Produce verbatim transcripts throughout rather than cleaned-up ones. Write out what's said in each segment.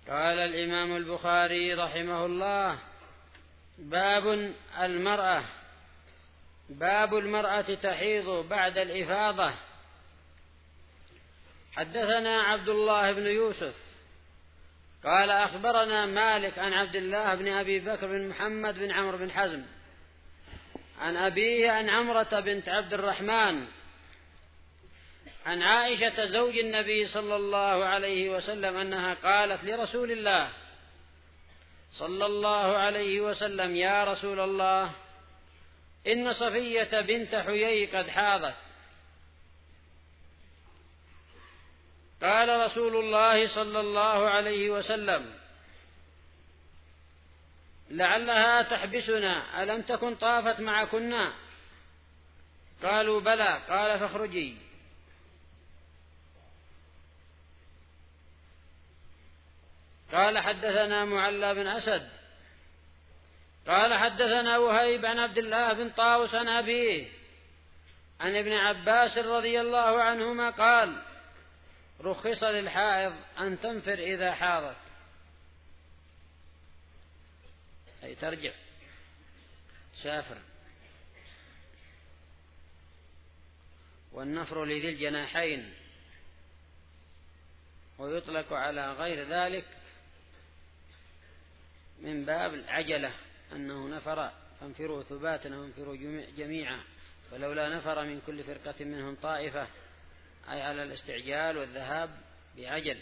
قال الإمام البخاري رحمه الله: باب المرأة باب المرأة تحيض بعد الإفاضة. حدثنا عبد الله بن يوسف قال أخبرنا مالك عن عبد الله بن أبي بكر بن محمد بن عمرو بن حزم عن أبيه عن عمرة بنت عبد الرحمن عن عائشة زوج النبي صلى الله عليه وسلم أنها قالت لرسول الله صلى الله عليه وسلم: يا رسول الله، إن صفية بنت حيي قد حاضت. قال رسول الله صلى الله عليه وسلم: لعلها تحبسنا، ألم تكن طافت معكن؟ قالوا: بلى. قال: فاخرجي. قال: حدثنا معلى بن أسد قال حدثنا وهيب عن عبد الله بن طاووس عن أبيه عن ابن عباس رضي الله عنهما قال: رخص للحائض أن تنفر إذا حاضت، أي ترجع سافر. والنفر لذي الجناحين، ويطلق على غير ذلك من باب العجلة، أنه نفر فانفروا ثباتا وانفروا جميعا، فلولا نفر من كل فرقة منهم طائفة، أي على الاستعجال والذهاب بعجل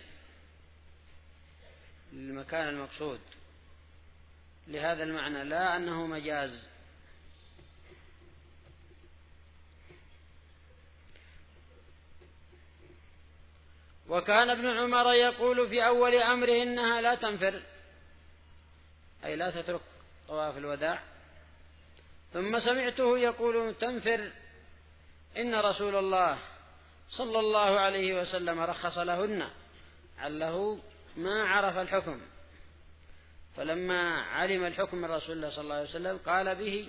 للمكان المقصود، لهذا المعنى، لا أنه مجاز. وكان ابن عمر يقول في أول أمره إنها لا تنفر، أي لا تترك طواف الوداع. ثم سمعته يقول: تنفر، إن رسول الله صلى الله عليه وسلم رخص لهن، عله ما عرف الحكم، فلما علم الحكم من رسول الله صلى الله عليه وسلم قال به،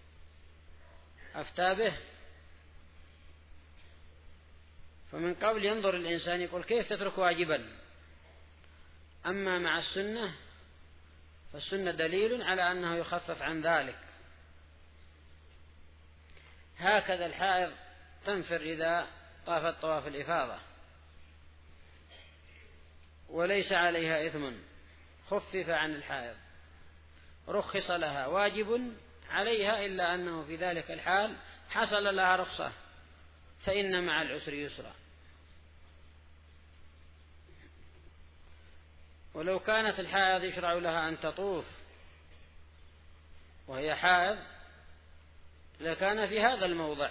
أفتى به. فمن قبل ينظر الإنسان يقول: كيف تترك واجبا؟ أما مع السنة فالسنة دليل على أنه يخفف عن ذلك. هكذا الحائض تنفر إذا طافت طواف الإفاضة وليس عليها إثم، خفف عن الحائض، رخص لها، واجب عليها، إلا أنه في ذلك الحال حصل لها رخصة، فإن مع العسر يسرا. ولو كانت الحائض يشرع لها أن تطوف وهي حائض لكان في هذا الموضع،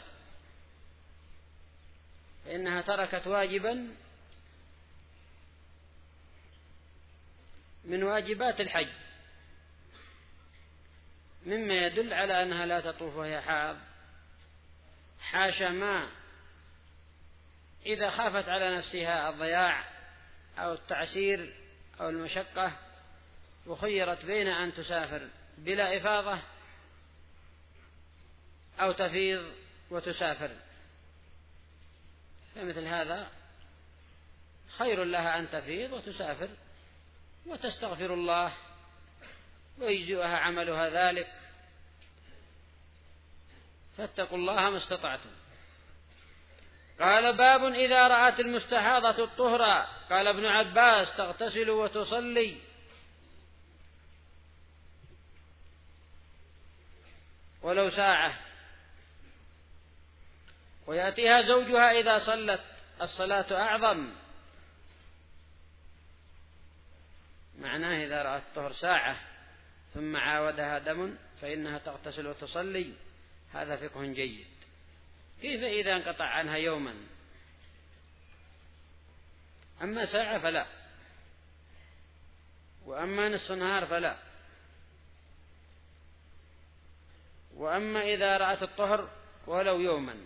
فإنها تركت واجبا من واجبات الحج، مما يدل على أنها لا تطوف وهي حائض، حاشا ما إذا خافت على نفسها الضياع أو التعسير أو المشقة وخيرت بين أن تسافر بلا إفاضة أو تفيض وتسافر، فمثل هذا خير لها أن تفيض وتسافر وتستغفر الله ويجزئها عملها ذلك، فاتقوا الله ما استطعتم. قال: باب إذا رأت المستحاضة الطهر. قال ابن عباس: تغتسل وتصلي. ولو ساعة، ويأتيها زوجها إذا صلت الصلاة أعظم، معناه إذا رأت الطهر ساعة ثم عاودها دم فإنها تغتسل وتصلي. هذا فقه جيد. كيف إذا انقطع عنها يوما؟ أما ساعة فلا، وأما نصف نهار فلا، وأما إذا رأت الطهر ولو يوما،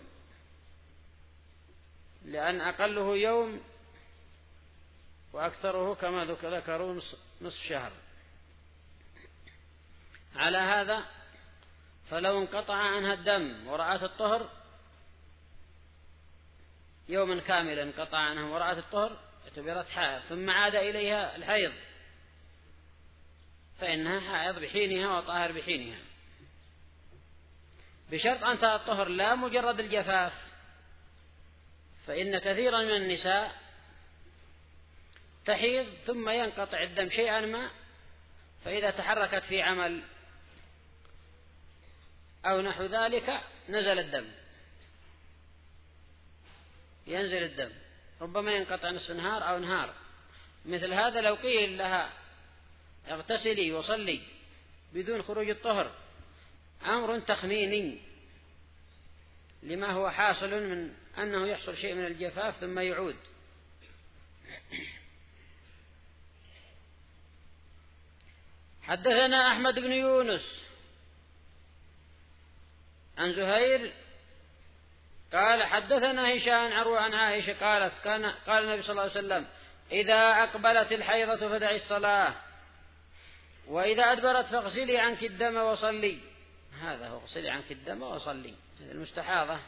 لأن أقله يوم وأكثره كما ذكروا نصف شهر. على هذا فلو انقطع عنها الدم ورأت الطهر يوما كاملا، انقطع عنها ورأت الطهر اعتبرت حائض، ثم عاد إليها الحيض فإنها حائض بحينها وطاهر بحينها، بشرط أن تطهر لا مجرد الجفاف، فإن كثيرا من النساء تحيض ثم ينقطع الدم شيئا ما، فإذا تحركت في عمل أو نحو ذلك نزل الدم، ينزل الدم، ربما ينقطع نصف نهار أو نهار. مثل هذا لو قيل لها اغتسلي وصلي بدون خروج الطهر، أمر تخميني لما هو حاصل من أنه يحصل شيء من الجفاف ثم يعود. حدثنا أحمد بن يونس عن زهير قال حدثنا هشام عروة عن عائشة قالت كان قال النبي صلى الله عليه وسلم: إذا أقبلت الحيضة فدعي الصلاة، وإذا أدبرت فاغسلي عنك الدم وصلي. هذا هو، اغسلي عنك الدم وصلي. المستحاضة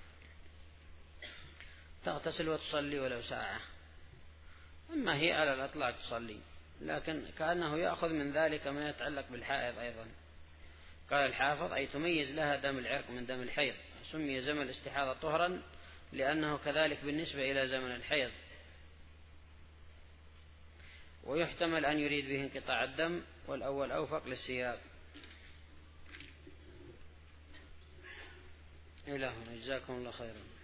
تغتسل وتصلي ولو ساعة، أما هي على الأطلاق تصلي، لكن كأنه يأخذ من ذلك ما يتعلق بالحائض أيضا. قال الحافظ: أي تميز لها دم العرق من دم الحيض، سمي زمن الاستحاضة طهرا لأنه كذلك بالنسبة إلى زمن الحيض. ويحتمل أن يريد به انقطاع الدم، والأول أوفق للسياق. إلهنا جزاكم الله خيرا.